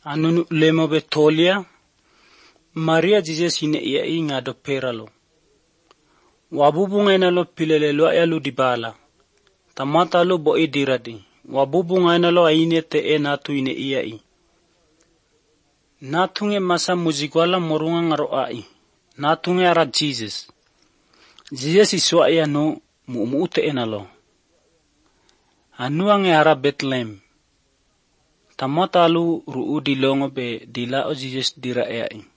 Anu lemo betolia, Maria Jesus ine ia inga do peralo. Wabubunga ina lo pilele lo ayalu dibala. Tamata lo bo idiradi. Wabubunga ina lo aine te e natu ine ia i. Natunge masa muzikwala morunga ngaro ai. Natunge ara Jesus. Jesus iswa ia no muute ina lo. Anuange ara Bethlehem. Tamata lu ruu di longo be dila o Jesus dira ia i.